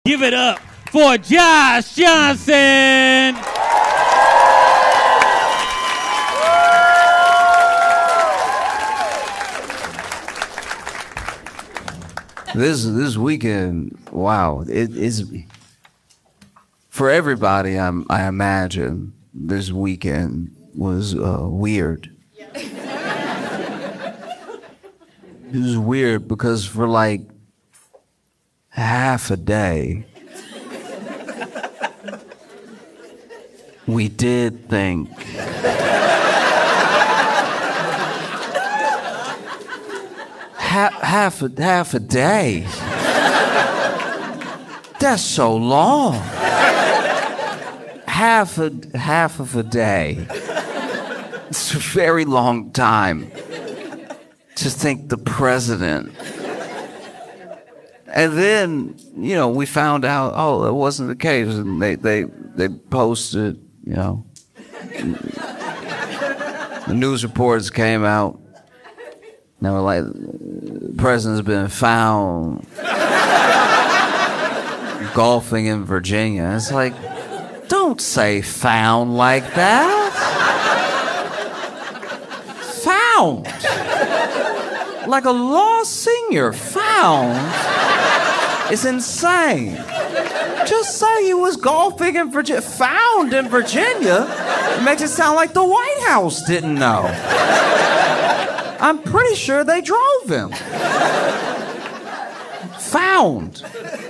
Give it up for Josh Johnson. This weekend, wow, it is for everybody. I imagine this weekend was weird. It was weird because for like half a day, we did think half a day. That's so long. Half of a day. It's a very long time to think the president. And then, you know, we found out, oh, it wasn't the case. And they posted, you know, the news reports came out. And they were like, the president's been found golfing in Virginia. It's like, don't say found like that. Found. Like a lost singer. Found. It's insane. Just say he was golfing in Virginia. Found in Virginia? It makes it sound like the White House didn't know. I'm pretty sure they drove him. Found.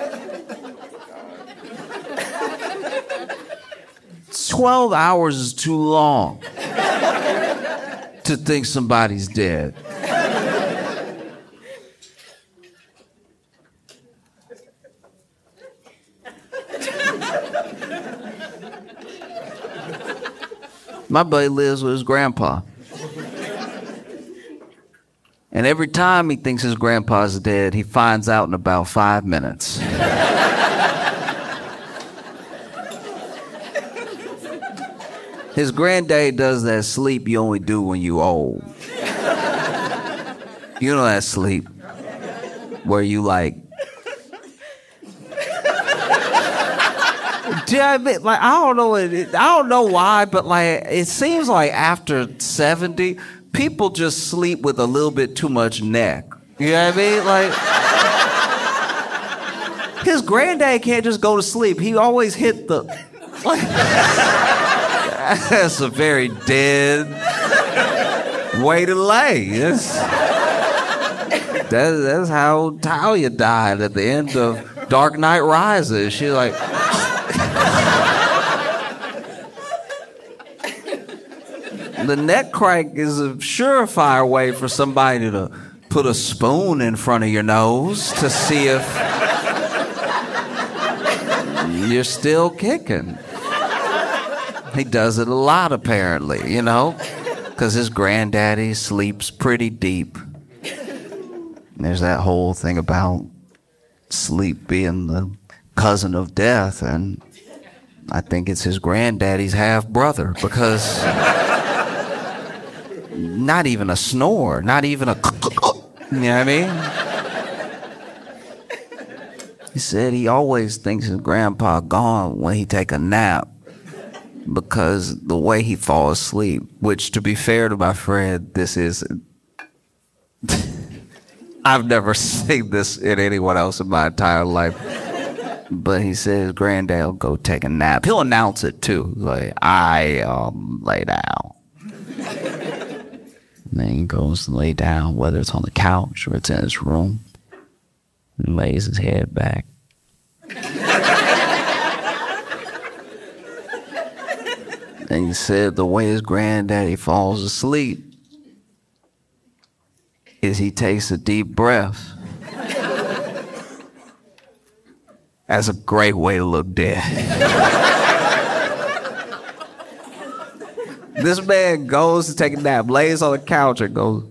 12 hours is too long to think somebody's dead. My buddy lives with his grandpa. And every time he thinks his grandpa's dead, he finds out in about 5 minutes. His granddaddy does that sleep you only do when you old. You know that sleep where you like... I don't know why, but like it seems like after 70, people just sleep with a little bit too much neck. You know what I mean? Like his granddad can't just go to sleep. He always hit the. Like, that's a very dead way to lay. That's how Talia died at the end of Dark Knight Rises. She's like. The neck crank is a surefire way for somebody to put a spoon in front of your nose to see if you're still kicking. He does it a lot, apparently, you know, because his granddaddy sleeps pretty deep. And there's that whole thing about sleep being the cousin of death, and I think it's his granddaddy's half-brother, because... Not even a snore, not even a... You know what I mean? He said he always thinks his grandpa gone when he take a nap because the way he falls asleep, which, to be fair to my friend, this is... I've never seen this in anyone else in my entire life. But he said his granddad will go take a nap. He'll announce it, too. Like, I lay down. And then he goes to lay down, whether it's on the couch or it's in his room, and lays his head back. And he said the way his granddaddy falls asleep is he takes a deep breath. That's a great way to look dead. This man goes to take a nap, lays on the couch, and goes.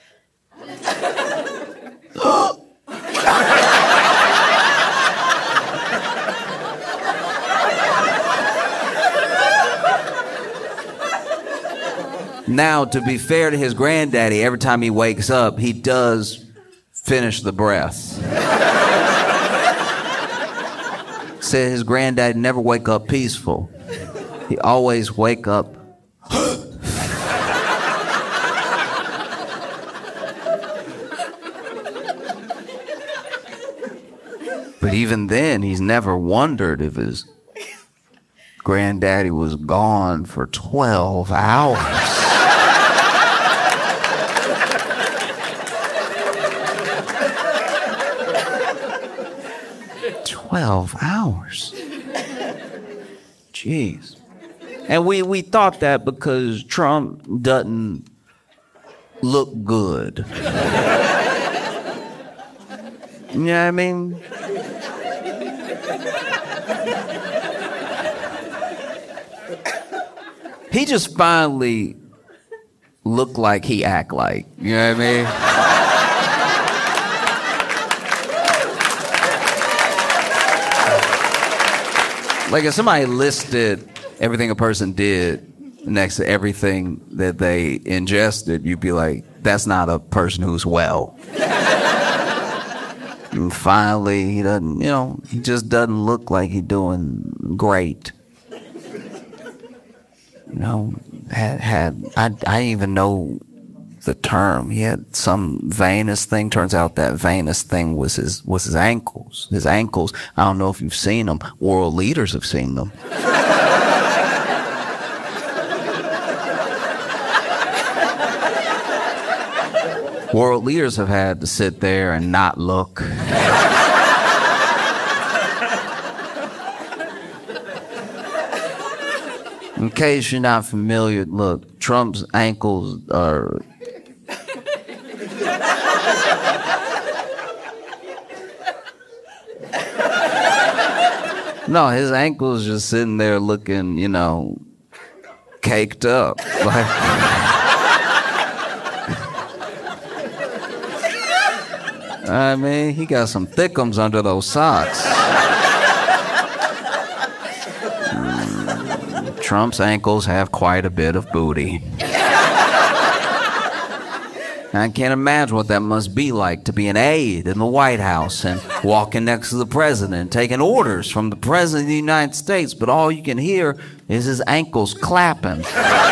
Now, to be fair to his granddaddy, every time he wakes up, he does finish the breath. said his granddad never wake up peaceful. He always wake up. But even then, he's never wondered if his granddaddy was gone for 12 hours. 12 hours. Jeez. And we thought that because Trump doesn't look good. You know what I mean? He just finally looked like he act like. You know what I mean? Like if somebody listed everything a person did next to everything that they ingested, you'd be like, that's not a person who's well. And finally, he doesn't, he just doesn't look like he's doing great. I didn't even know the term. He had some venous thing. Turns out that venous thing was his ankles. His ankles, I don't know if you've seen them. World leaders have seen them. World leaders have had to sit there and not look. In case you're not familiar, look, Trump's ankles are... No, his ankles just sitting there looking, caked up. Like... I mean, he got some thickums under those socks. Trump's ankles have quite a bit of booty. I can't imagine what that must be like to be an aide in the White House and walking next to the president, taking orders from the president of the United States, but all you can hear is his ankles clapping.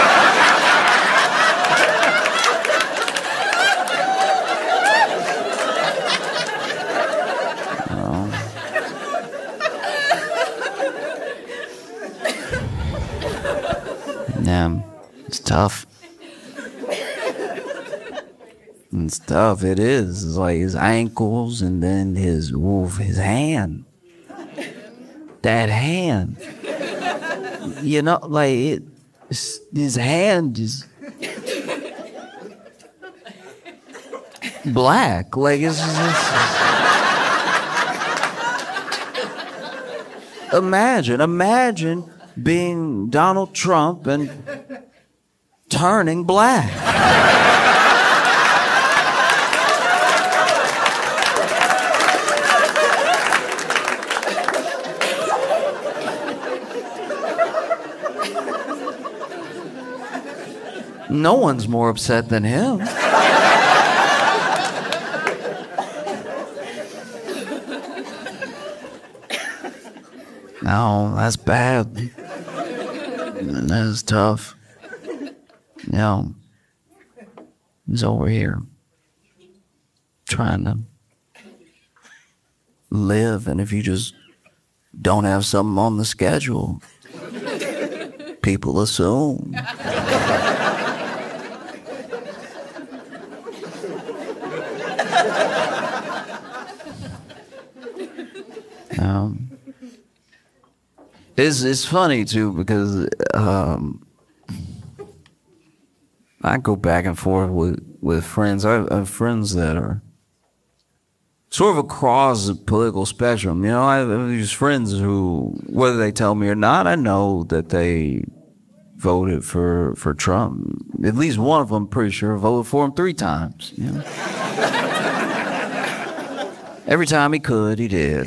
It's tough. It's tough, it is. It's like his ankles and then his hand. That hand. His hand is black. Like Imagine being Donald Trump and turning black. No one's more upset than him. No, that's bad. That's tough. He's over here trying to live, and if you just don't have something on the schedule, people assume. It's funny too because I go back and forth with friends. I have friends that are sort of across the political spectrum. I have these friends who, whether they tell me or not, I know that they voted for Trump. At least one of them, pretty sure, voted for him 3 times. Every time he could, he did.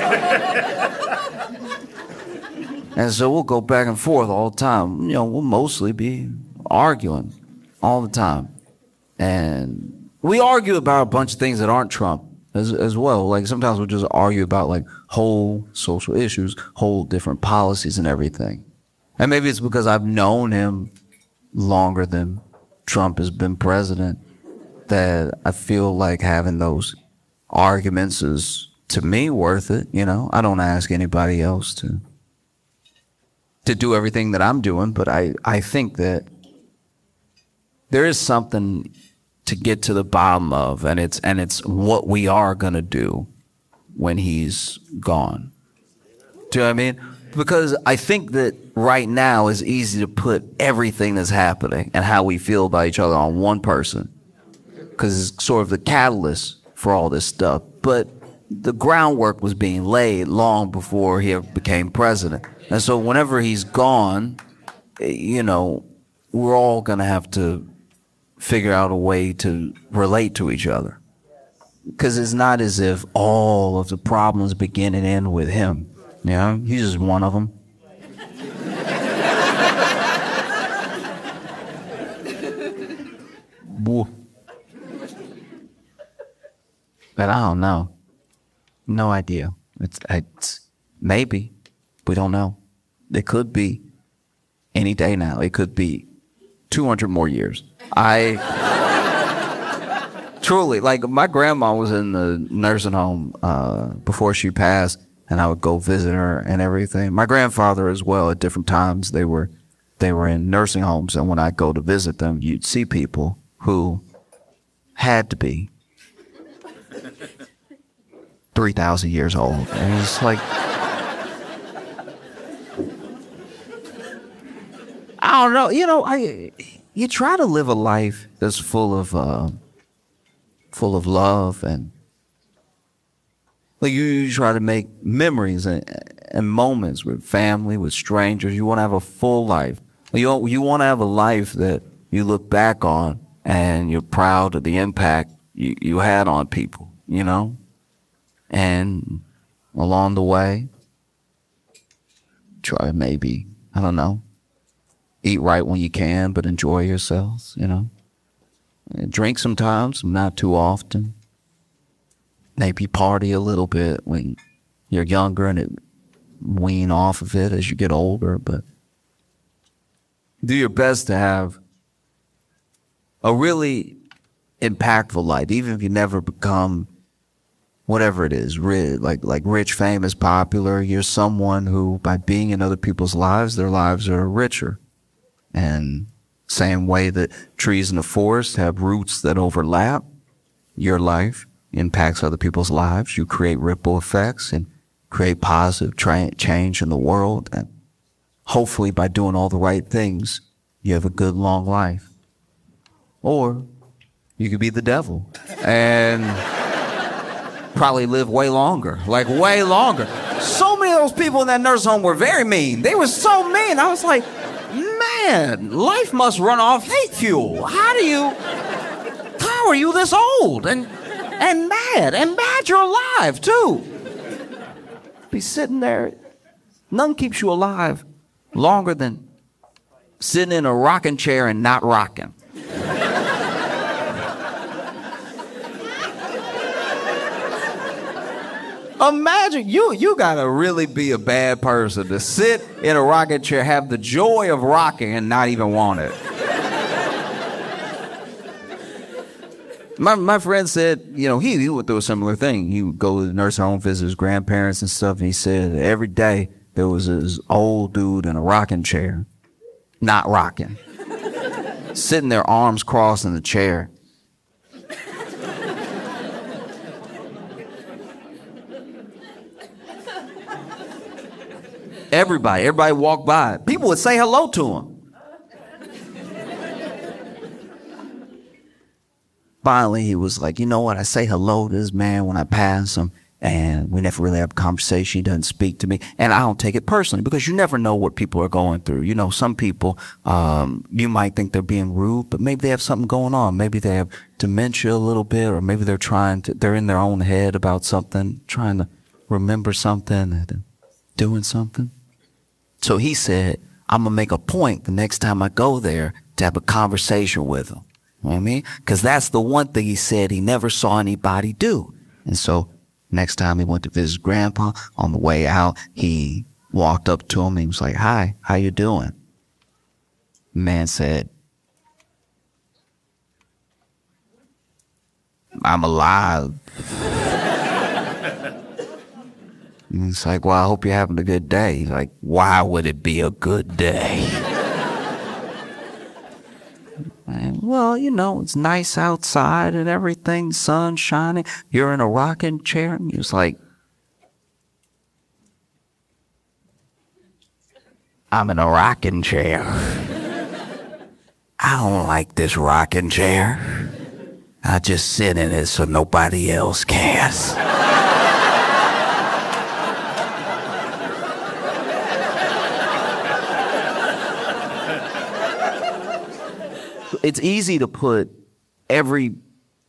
And so we'll go back and forth all the time. We'll mostly be arguing all the time. And we argue about a bunch of things that aren't Trump as well. Like sometimes we'll just argue about like whole social issues, whole different policies and everything. And maybe it's because I've known him longer than Trump has been president that I feel like having those arguments is, to me, worth it. You know, I don't ask anybody else to do everything that I'm doing, but I think that there is something to get to the bottom of, and it's what we are gonna do when he's gone. Do you know what I mean? Because I think that right now it's easy to put everything that's happening and how we feel about each other on one person, because it's sort of the catalyst for all this stuff. But the groundwork was being laid long before he ever became president. And so whenever he's gone, you know, we're all going to have to figure out a way to relate to each other. Because it's not as if all of the problems begin and end with him. You know, he's just one of them. But I don't know. No idea. It's maybe. We don't know. It could be any day now. It could be 200 more years. Truly, like my grandma was in the nursing home before she passed, and I would go visit her and everything. My grandfather as well, at different times, they were in nursing homes, and when I go to visit them, you'd see people who had to be 3,000 years old. And it's like, I don't know, you know, you try to live a life that's full of love, and like you try to make memories and moments with family, with strangers. You want to have a full life. You want to have a life that you look back on and you're proud of the impact you had on people, you know? And along the way, try maybe, I don't know, eat right when you can, but enjoy yourselves, you know? And drink sometimes, not too often. Maybe party a little bit when you're younger and wean off of it as you get older, but do your best to have a really impactful life, even if you never become whatever it is, like rich, famous, popular. You're someone who, by being in other people's lives, their lives are richer. And same way that trees in the forest have roots that overlap, your life impacts other people's lives. You create ripple effects and create positive change in the world. And hopefully by doing all the right things, you have a good, long life. Or you could be the devil and probably live way longer, like way longer. So many of those people in that nursing home were very mean. They were so mean. I was like, man, life must run off hate fuel. How are you this old and mad you're alive too? Be sitting there, none keeps you alive longer than sitting in a rocking chair and not rocking. Imagine, you gotta really be a bad person to sit in a rocking chair, have the joy of rocking and not even want it. My friend said, you know, he went through a similar thing. He would go to the nursing home, visit his grandparents and stuff, and he said every day there was this old dude in a rocking chair, not rocking, sitting there, arms crossed in the chair. Everybody walked by. People would say hello to him. Finally, he was like, you know what? I say hello to this man when I pass him, and we never really have a conversation. He doesn't speak to me. And I don't take it personally, because you never know what people are going through. You know, some people, you might think they're being rude, but maybe they have something going on. Maybe they have dementia a little bit, or maybe they're in their own head about something, trying to remember something and doing something. So he said, I'm going to make a point the next time I go there to have a conversation with him. You know what I mean? Because that's the one thing he said he never saw anybody do. And so next time he went to visit his grandpa, on the way out, he walked up to him and he was like, "Hi, how you doing?" The man said, "I'm alive." And it's like, "Well, I hope you're having a good day." He's like, "Why would it be a good day?" And, "Well, you know, it's nice outside and everything, sun shining. You're in a rocking chair." And he was like, "I'm in a rocking chair. I don't like this rocking chair. I just sit in it so nobody else cares." It's easy to put everything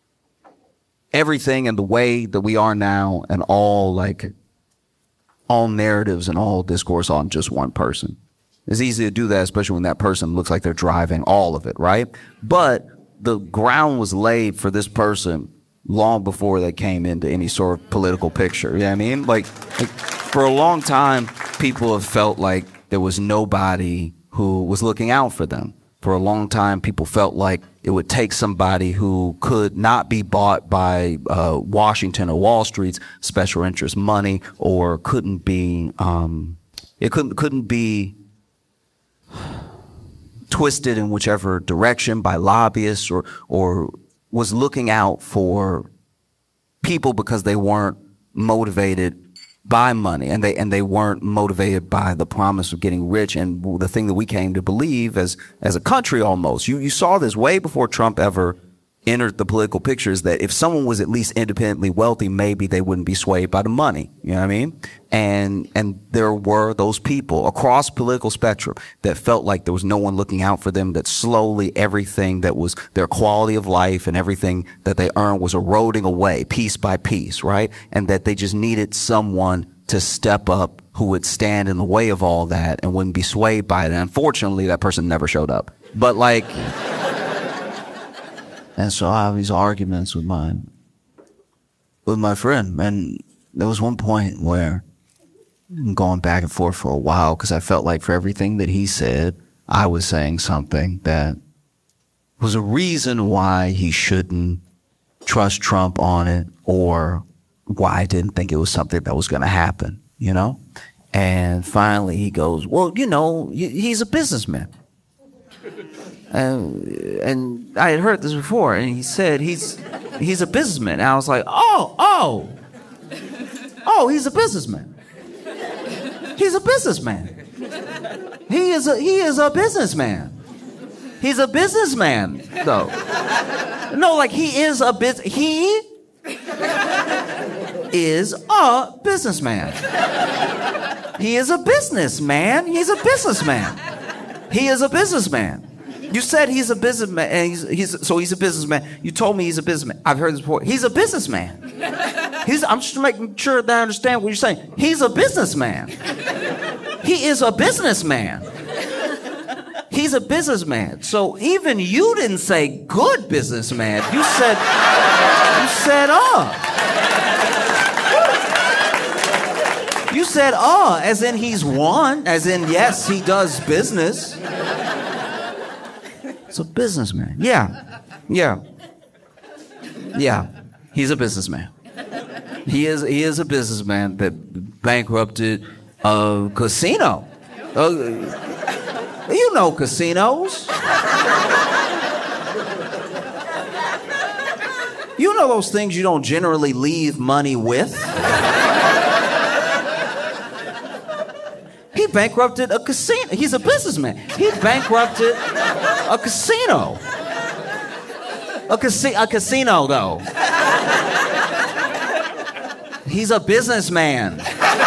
in the way that we are now and all narratives and all discourse on just one person. It's easy to do that, especially when that person looks like they're driving all of it, right? But the ground was laid for this person long before they came into any sort of political picture. You know what I mean? Like for a long time, people have felt like there was nobody who was looking out for them. For a long time, people felt like it would take somebody who could not be bought by Washington or Wall Street's special interest money, or couldn't be twisted in whichever direction by lobbyists, or was looking out for people because they weren't motivated by money, and they weren't motivated by the promise of getting rich, and the thing that we came to believe as a country almost. You saw this way before Trump ever entered the political picture, is that if someone was at least independently wealthy, maybe they wouldn't be swayed by the money. You know what I mean? And there were those people across political spectrum that felt like there was no one looking out for them, that slowly everything that was their quality of life and everything that they earned was eroding away piece by piece, right? And that they just needed someone to step up who would stand in the way of all that and wouldn't be swayed by it. And unfortunately, that person never showed up. But and so I have these arguments with my friend, and there was one point where I'm going back and forth for a while because I felt like for everything that he said, I was saying something that was a reason why he shouldn't trust Trump on it, or why I didn't think it was something that was going to happen, you know? And finally he goes, "Well, you know, he's a businessman." And I had heard this before, and he said he's a businessman. And I was like, oh, he's a businessman. He's a businessman. He is a businessman. He's a businessman, though. No, like he is a businessman. He is a businessman. He is a businessman. He's a businessman. He is a businessman. You said he's a businessman, and he's a businessman. You told me he's a businessman. I've heard this before. He's a businessman. I'm just making sure that I understand what you're saying. He's a businessman. He is a businessman. He's a businessman. So even you didn't say good businessman. You said You said as in he's one, as in yes, he does business. It's a businessman. Yeah. He's a businessman. He is a businessman that bankrupted a casino. You know casinos. You know those things you don't generally leave money with. He bankrupted a casino. He's a businessman. He bankrupted a casino. A casino, though. He's a businessman.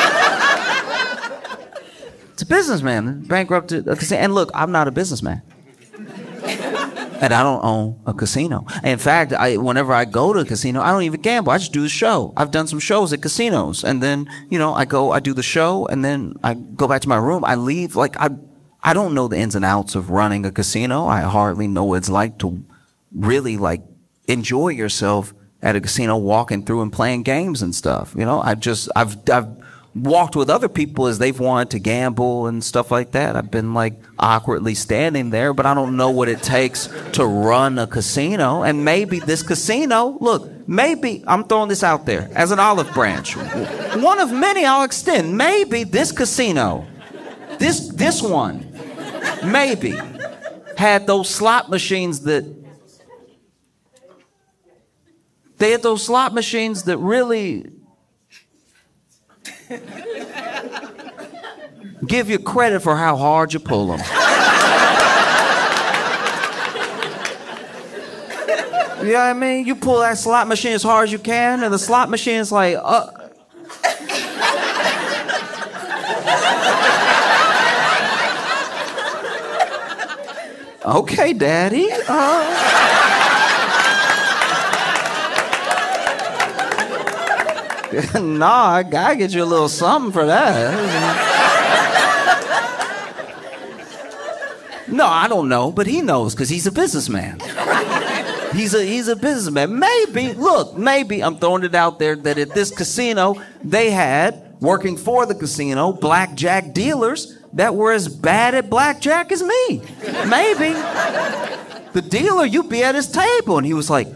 It's a businessman. Bankrupted a casino. And look, I'm not a businessman. And I don't own a casino. In fact, whenever I go to a casino, I don't even gamble. I just do the show. I've done some shows at casinos. And then, I do the show, and then I go back to my room. I leave. I don't know the ins and outs of running a casino. I hardly know what it's like to really, enjoy yourself at a casino walking through and playing games and stuff. You know, I've walked with other people as they've wanted to gamble and stuff like that. I've been like awkwardly standing there, but I don't know what it takes to run a casino. And maybe this casino, look, maybe I'm throwing this out there as an olive branch. One of many I'll extend. Maybe this casino, this one, maybe had those slot machines that really give you credit for how hard you pull them. You know what I mean? You pull that slot machine as hard as you can, and the slot machine's like, okay, Daddy. Nah, I gotta get you a little something for that. No, I don't know, but he knows because he's a businessman. He's a businessman. Maybe I'm throwing it out there that at this casino they had, working for the casino, blackjack dealers that were as bad at blackjack as me. Maybe. The dealer, you'd be at his table, and he was like,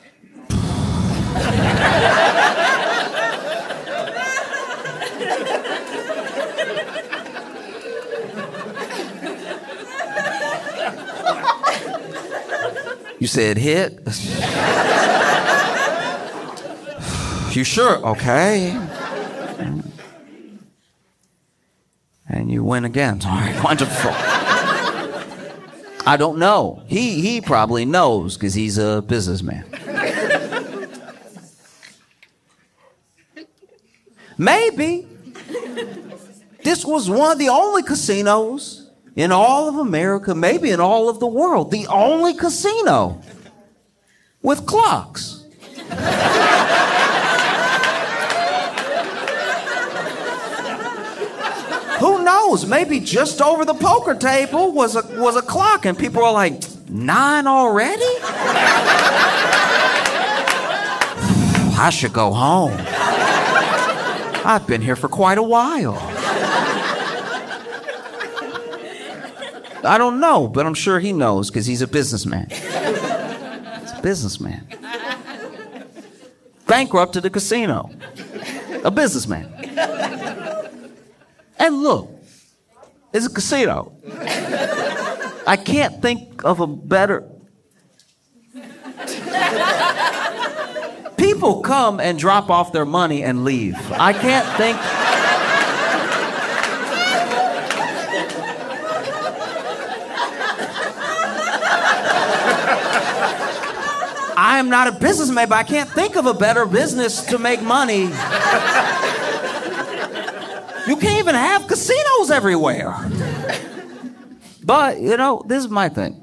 you said hit? You sure? Okay. And you win again. All right, wonderful. I don't know. He probably knows because he's a businessman. Maybe this was one of the only casinos in all of America, maybe in all of the world, the only casino with clocks. Who knows? Maybe just over the poker table was a clock, and people were like, 9 already? I should go home. I've been here for quite a while. I don't know, but I'm sure he knows because he's a businessman. He's a businessman. Bankrupted a casino. A businessman. And look, it's a casino. I can't think of a better... People come and drop off their money and leave. I can't think... I am not a businessman, but I can't think of a better business to make money. You can't even have casinos everywhere. But, you know, this is my thing.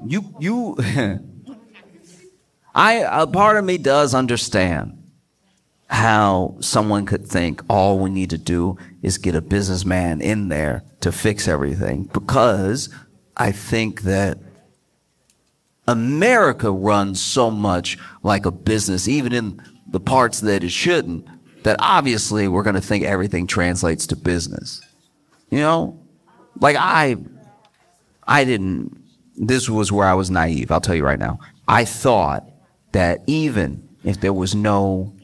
A part of me does understand how someone could think all we need to do is get a businessman in there to fix everything, because I think that America runs so much like a business, even in the parts that it shouldn't, that obviously we're going to think everything translates to business. You know? Like this was where I was naive, I'll tell you right now. I thought that even if there was no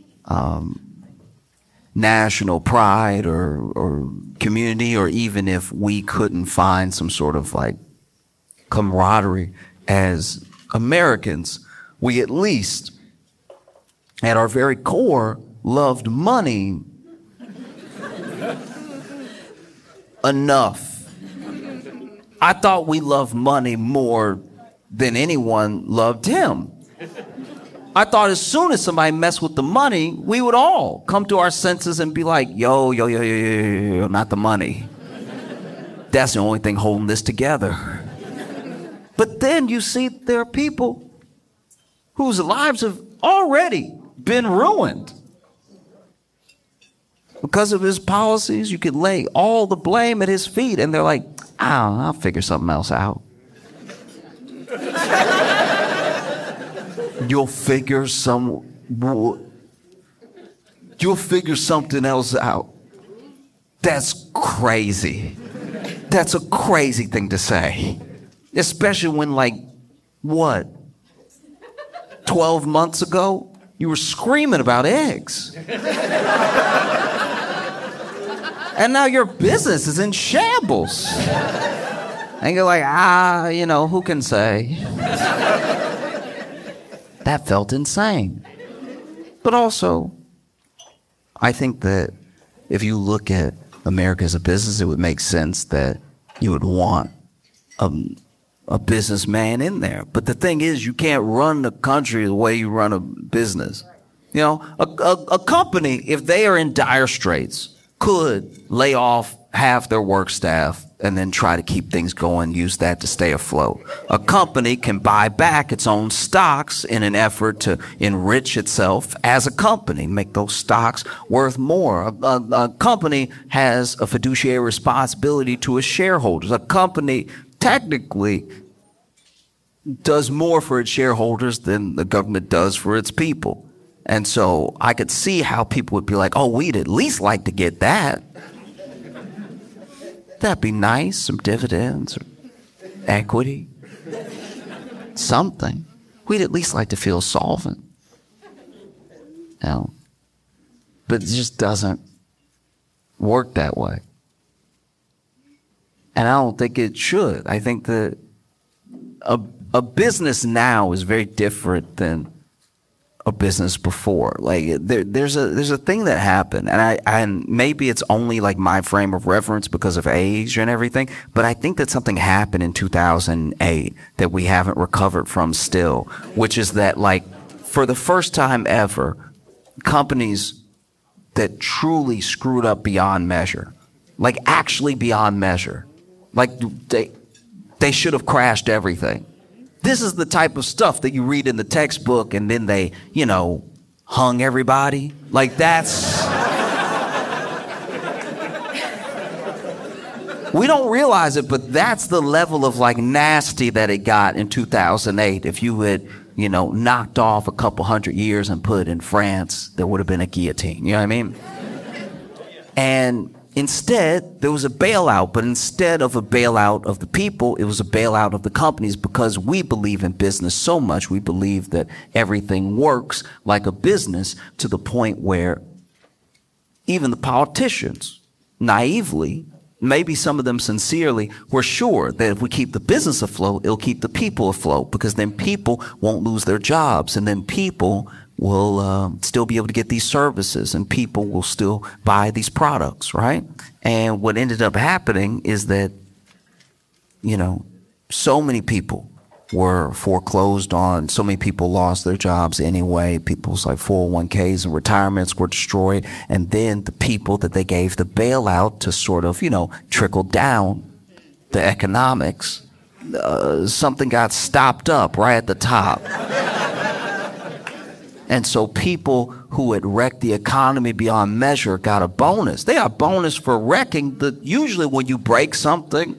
national pride or community, or even if we couldn't find some sort of like camaraderie as Americans, we at least, at our very core, loved money enough. I thought we loved money more than anyone loved him. I thought as soon as somebody messed with the money, we would all come to our senses and be like, yo, not the money. That's the only thing holding this together. But then you see there are people whose lives have already been ruined. Because of his policies, you could lay all the blame at his feet, and they're like, I'll figure something else out. You'll figure You'll figure something else out. That's crazy. That's a crazy thing to say. Especially when, like, what? 12 months ago, you were screaming about eggs. And now your business is in shambles. And you're like, who can say? That felt insane. But also, I think that if you look at America as a business, it would make sense that you would want a businessman in there. But the thing is, you can't run the country the way you run a business. You know, a company, if they are in dire straits, could lay off half their work staff and then try to keep things going, use that to stay afloat. A company can buy back its own stocks in an effort to enrich itself as a company, make those stocks worth more. A company has a fiduciary responsibility to its shareholders. A company technically does more for its shareholders than the government does for its people. And so I could see how people would be like, oh, we'd at least like to get that. That'd be nice, some dividends or equity, something. We'd at least like to feel solvent. No. But it just doesn't work that way. And I don't think it should. I think that a business now is very different than a business before. Like there's a thing that happened, and maybe it's only like my frame of reference because of age and everything, but I think that something happened in 2008 that we haven't recovered from still, which is that, like, for the first time ever, companies that truly screwed up beyond measure, like actually beyond measure, like they should have crashed everything. This is the type of stuff that you read in the textbook and then they, hung everybody. Like that's... We don't realize it, but that's the level of like nasty that it got in 2008. If you had, knocked off a couple 100 years and put it in France, there would have been a guillotine. You know what I mean? And instead, there was a bailout, but instead of a bailout of the people, it was a bailout of the companies, because we believe in business so much. We believe that everything works like a business to the point where even the politicians, naively, maybe some of them sincerely, were sure that if we keep the business afloat, it'll keep the people afloat, because then people won't lose their jobs, and then people will still be able to get these services, and people will still buy these products, right? And what ended up happening is that, so many people were foreclosed on, so many people lost their jobs anyway, people's like 401ks and retirements were destroyed, and then the people that they gave the bailout to sort of, trickle down the economics, something got stopped up right at the top. And so people who had wrecked the economy beyond measure got a bonus. They got a bonus for wrecking usually when you break something.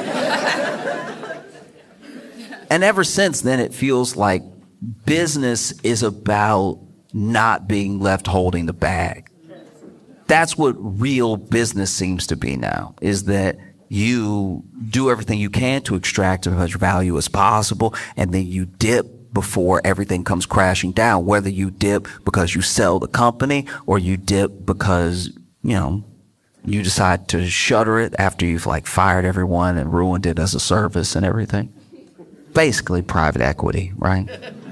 And ever since then, it feels like business is about not being left holding the bag. That's what real business seems to be now, is that you do everything you can to extract as much value as possible, and then you dip before everything comes crashing down, whether you dip because you sell the company or you dip because, you decide to shutter it after you've like fired everyone and ruined it as a service and everything. Basically private equity, right?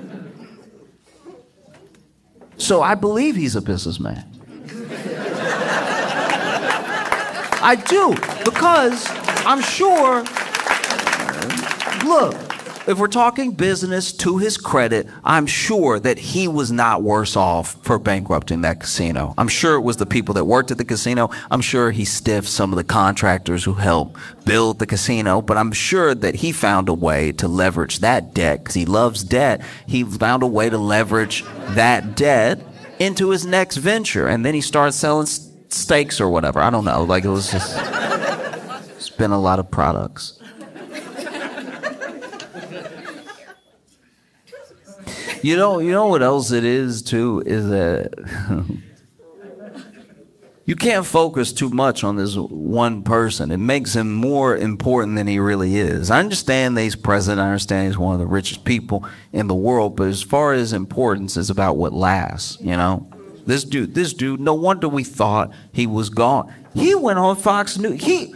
So I believe he's a businessman. I do, because I'm sure, look, if we're talking business, to his credit, I'm sure that he was not worse off for bankrupting that casino. I'm sure it was the people that worked at the casino. I'm sure he stiffed some of the contractors who helped build the casino, but I'm sure that he found a way to leverage that debt, because he loves debt. He found a way to leverage that debt into his next venture, and then he started selling steaks or whatever. I don't know. Like, it was just, it's been a lot of products. You know what else it is too, is that you can't focus too much on this one person. It makes him more important than he really is. I understand that he's president. I understand he's one of the richest people in the world. But as far as importance, it's about what lasts, you know? This dude, no wonder we thought he was gone. He went on Fox News.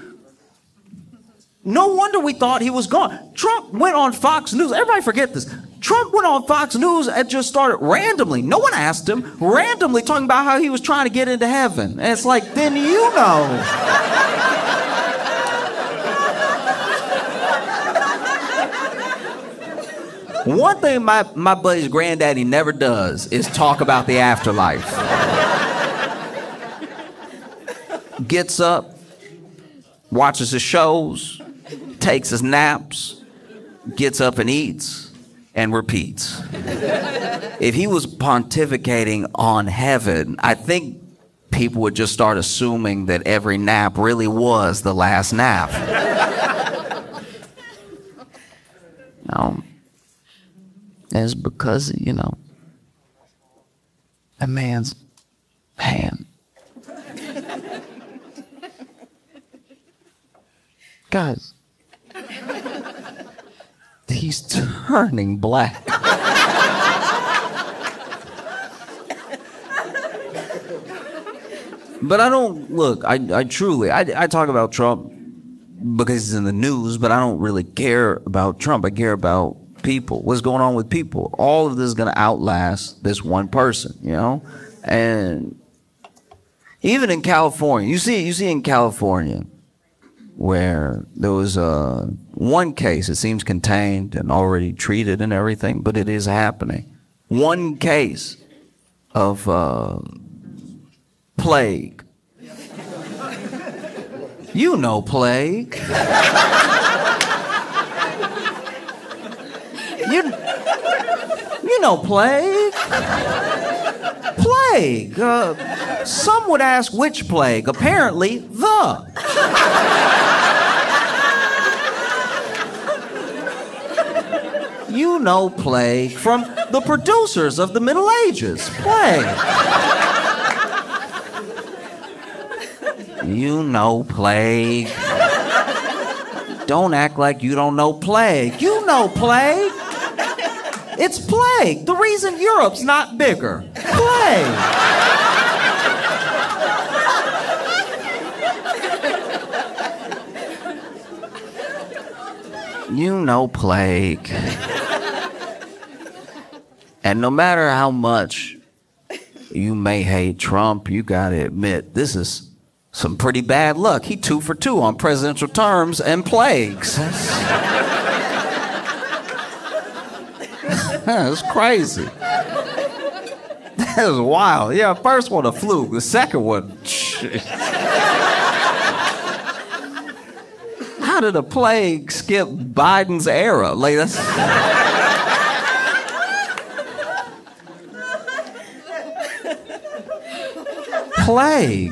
No wonder we thought he was gone. Trump went on Fox News. Everybody forget this. Trump went on Fox News and just started randomly, no one asked him, randomly talking about how he was trying to get into heaven. And it's like, then you know. One thing my buddy's granddaddy never does is talk about the afterlife. Gets up, watches his shows, takes his naps, gets up and eats, and repeats. If he was pontificating on heaven, I think people would just start assuming that every nap really was the last nap. No. It's because, you know, a man's hand. Guys, he's turning black. But I don't, look, I truly talk about Trump because he's in the news, but I don't really care about Trump. I care about people. What's going on with people? All of this is going to outlast this one person, you know? And even in California, you see in California, where there was one case, it seems contained and already treated and everything, but it is happening. One case of plague. You know plague. You know plague. Plague. Some would ask which plague. Apparently, the. You know plague from the producers of the Middle Ages. Plague. You know plague. Don't act like you don't know plague. You know plague. It's plague. The reason Europe's not bigger. Plague. You know plague. And no matter how much you may hate Trump, you gotta admit, this is some pretty bad luck. He 2 for 2 on presidential terms and plagues. That's crazy. That was wild. Yeah, first one a fluke. The second one, how did a plague skip Biden's era? Like that's. Plague.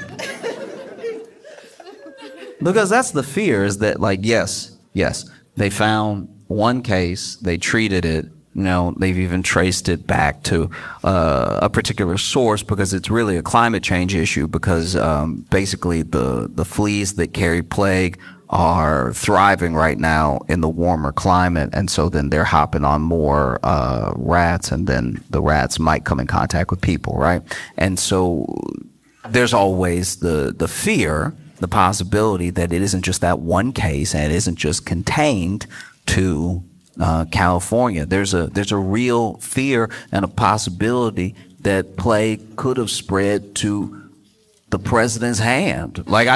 Because that's the fear, is that, like, yes, they found one case, they treated it, you know, they've even traced it back to a particular source, because it's really a climate change issue, because basically the fleas that carry plague are thriving right now in the warmer climate, and so then they're hopping on more rats, and then the rats might come in contact with people, right? And so there's always the fear, the possibility that it isn't just that one case, and it isn't just contained to California. There's a real fear and a possibility that plague could have spread to the president's hand. Like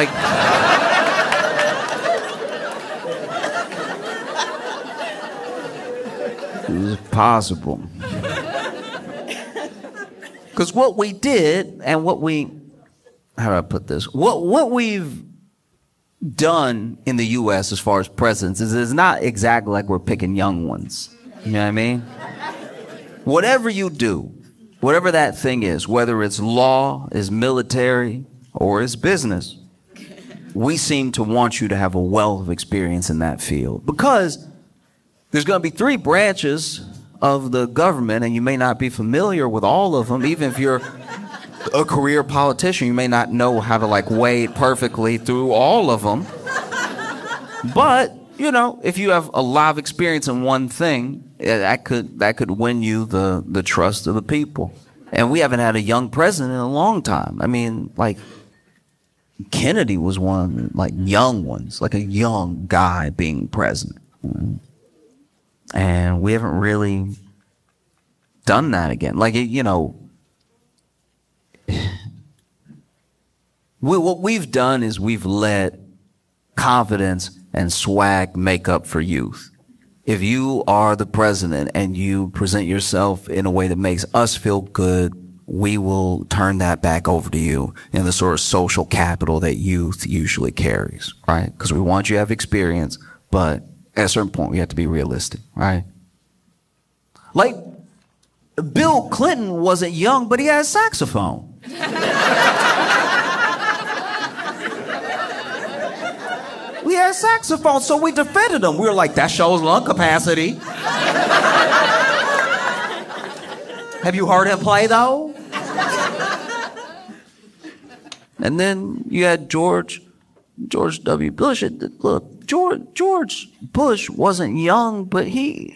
it's possible. Because what we did, and how do I put this? What we've done in the U.S. as far as presidents is not exactly like we're picking young ones. You know what I mean? Whatever you do, whatever that thing is, whether it's law, is military, or it's business, we seem to want you to have a wealth of experience in that field. Because there's going to be 3 branches of the government, and you may not be familiar with all of them, even if you're a career politician. You may not know how to like wade perfectly through all of them. But, you know, if you have a lot of experience in one thing, that could win you the trust of the people. And we haven't had a young president in a long time. I mean, like, Kennedy was one, like, young ones, like a young guy being president. And we haven't really done that again. Like, you know, what we've done is we've let confidence and swag make up for youth. If you are the president and you present yourself in a way that makes us feel good, we will turn that back over to you in the sort of social capital that youth usually carries, right? Because we want you to have experience, but at a certain point, we have to be realistic, right? Like, Bill Clinton wasn't young, but he had a saxophone. We had a saxophone, so we defended him. We were like, that shows lung capacity. Have you heard him play, though? And then you had George W. Bush. Look, George Bush wasn't young, but he...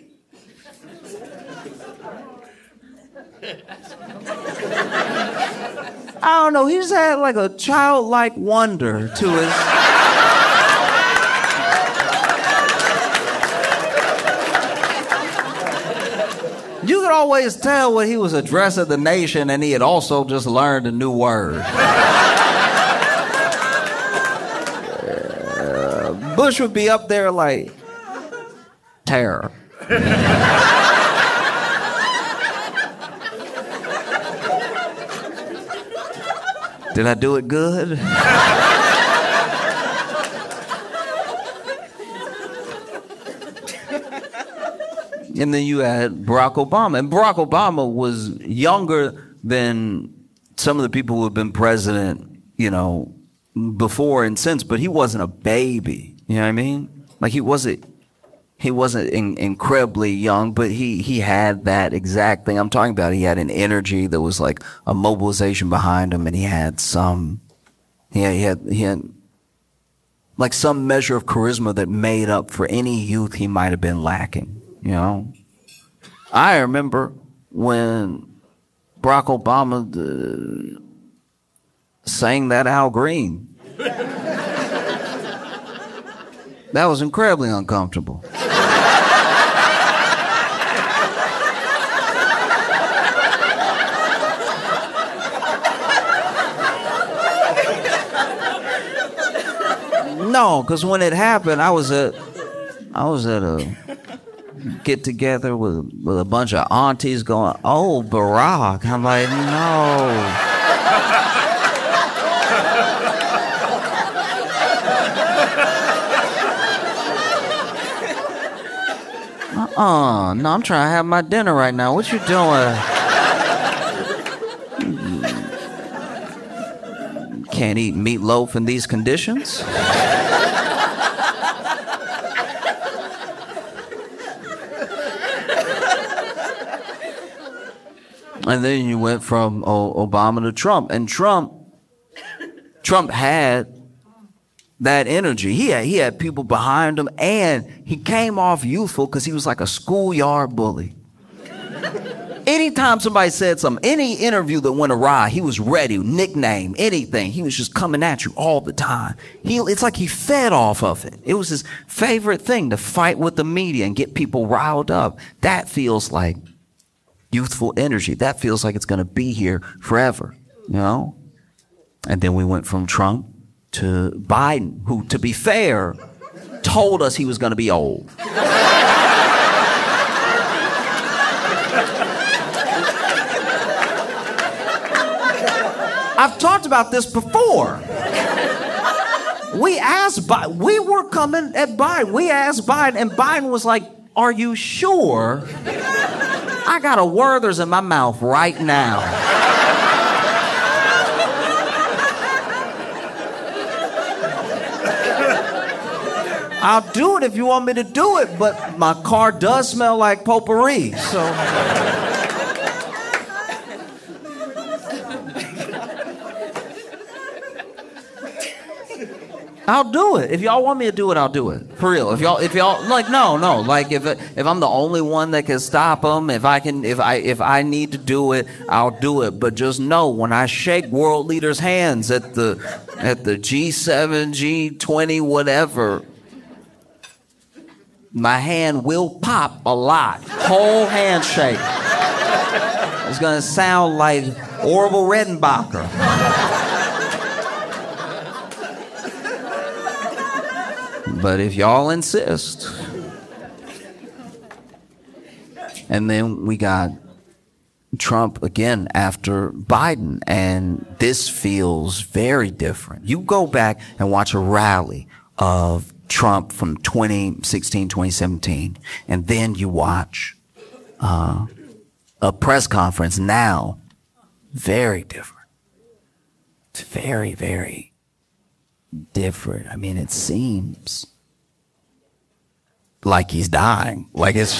I don't know, he just had like a childlike wonder to his... You could always tell when he was addressing the nation and he had also just learned a new word. Bush would be up there like, terror. Did I do it good? And then you had Barack Obama. And Barack Obama was younger than some of the people who have been president, you know, before and since, but he wasn't a baby. You know what I mean? Like he wasn't incredibly young, but he had that exact thing I'm talking about. He had an energy that was like a mobilization behind him, and he had like some measure of charisma that made up for any youth he might have been lacking. You know, I remember when Barack Obama sang that Al Green. That was incredibly uncomfortable. No, because when it happened, I was at a get together with a bunch of aunties going, "Oh, Barack." I'm like, no. No, I'm trying to have my dinner right now. What you doing? Can't eat meatloaf in these conditions? And then you went from Obama to Trump. And Trump had that energy. He had people behind him, and he came off youthful because he was like a schoolyard bully. Anytime somebody said something, any interview that went awry, he was ready, nickname, anything. He was just coming at you all the time. It's like he fed off of it. It was his favorite thing to fight with the media and get people riled up. That feels like youthful energy. That feels like it's going to be here forever, you know? And then we went from Trump to Biden, who, to be fair, told us he was going to be old. I've talked about this before. We were coming at Biden. We asked Biden, and Biden was like, "Are you sure? I got a Werther's in my mouth right now." I'll do it if you want me to do it, but my car does smell like potpourri, so... I'll do it. If y'all want me to do it, I'll do it. For real. If y'all like, no. Like if I'm the only one that can stop them, if I need to do it, I'll do it. But just know, when I shake world leaders' hands at the G7, G20, whatever, my hand will pop a lot. Whole handshake. It's gonna sound like Orville Redenbacher. But if y'all insist. And then we got Trump again after Biden, and this feels very different. You go back and watch a rally of Trump from 2016, 2017, and then you watch a press conference now. Very different. It's very, very different. I mean, it seems like he's dying. Like it's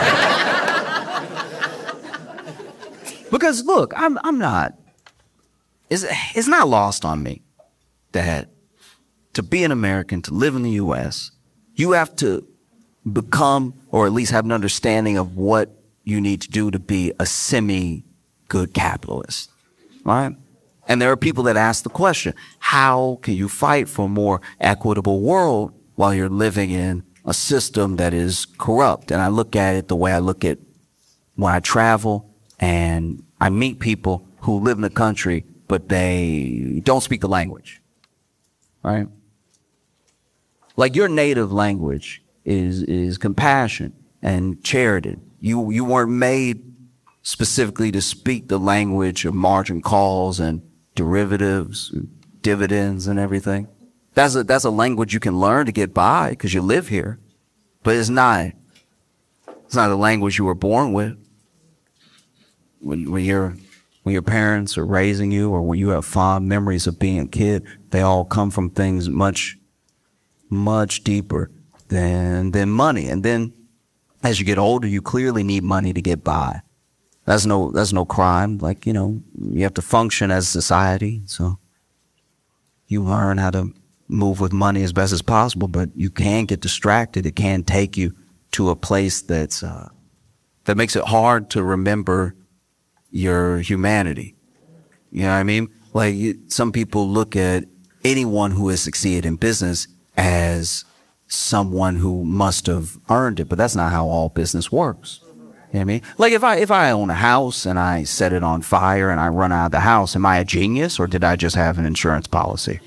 because look, I'm not. It's not lost on me that to be an American, to live in the U.S., you have to become, or at least have an understanding of what you need to do to be a semi-good capitalist, right? And there are people that ask the question, how can you fight for a more equitable world while you're living in a system that is corrupt? And I look at it the way I look at when I travel and I meet people who live in the country, but they don't speak the language, right? Like, your native language is compassion and charity. You weren't made specifically to speak the language of margin calls and derivatives, dividends, and everything. That's a language you can learn to get by because you live here, but it's not a language you were born with. When your parents are raising you, or when you have fond memories of being a kid, they all come from things much, much deeper than money. And then as you get older, you clearly need money to get by. That's no crime. Like, you have to function as a society. So you learn how to move with money as best as possible, but you can get distracted. It can take you to a place that makes it hard to remember your humanity. You know what I mean? Like, some people look at anyone who has succeeded in business as someone who must have earned it, but that's not how all business works. You know what I mean? Like, if I own a house and I set it on fire and I run out of the house, am I a genius, or did I just have an insurance policy?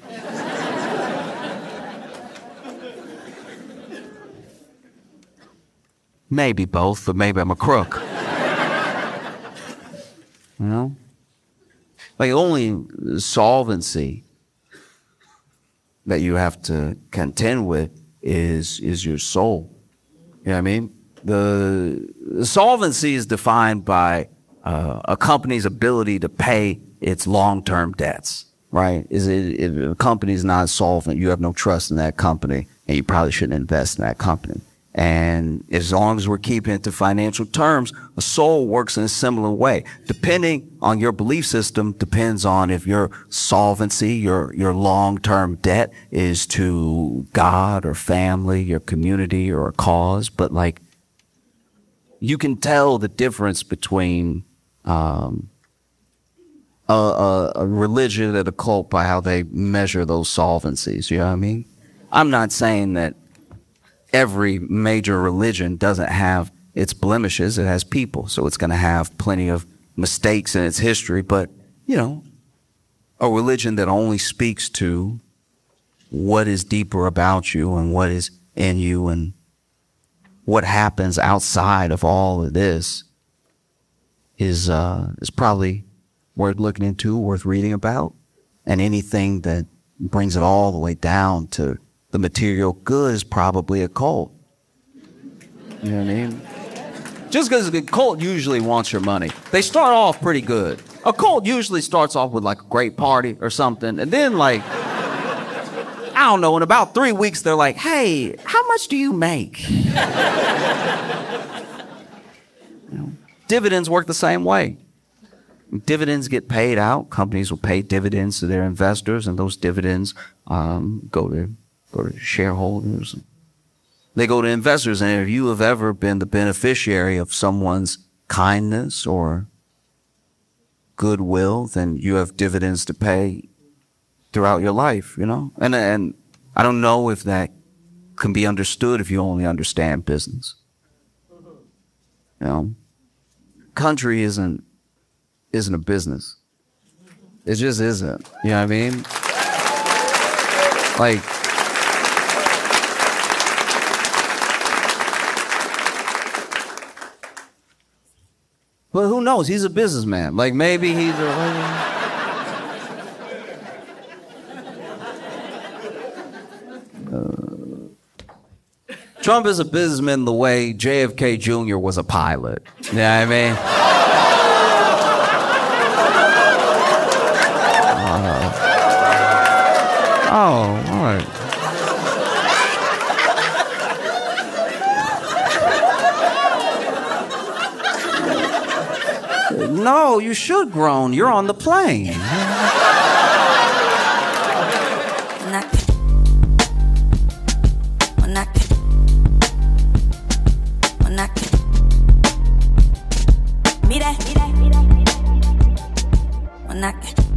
Maybe both, but maybe I'm a crook. You know? Like, only solvency that you have to contend with is your soul. You know what I mean? The solvency is defined by a company's ability to pay its long-term debts, right? If a company's not solvent, you have no trust in that company, and you probably shouldn't invest in that company. And as long as we're keeping it to financial terms, a soul works in a similar way. Depending on your belief system, depends on if your solvency, your long-term debt is to God or family, your community, or a cause. But, like, you can tell the difference between a religion and a cult by how they measure those solvencies. You know what I mean? I'm not saying that every major religion doesn't have its blemishes. It has people, so it's going to have plenty of mistakes in its history. But, a religion that only speaks to what is deeper about you and what is in you and what happens outside of all of this is probably worth looking into, worth reading about. And anything that brings it all the way down to the material good is probably a cult. You know what I mean? Just because a cult usually wants your money. They start off pretty good. A cult usually starts off with, like, a great party or something, and then, like, I don't know, in about 3 weeks they're like, hey, how much do you make? Dividends work the same way. Dividends get paid out. Companies will pay dividends to their investors, and those dividends go to go to shareholders. They go to investors. And if you have ever been the beneficiary of someone's kindness or goodwill, then you have dividends to pay throughout your life, you know? And I don't know if that can be understood if you only understand business. You know? Country isn't a business. It just isn't. You know what I mean? Like, but who knows? He's a businessman. Like, maybe he's Trump is a businessman the way JFK Jr. was a pilot. You know what I mean? All right. No, you should groan. You're on the plane. Mira.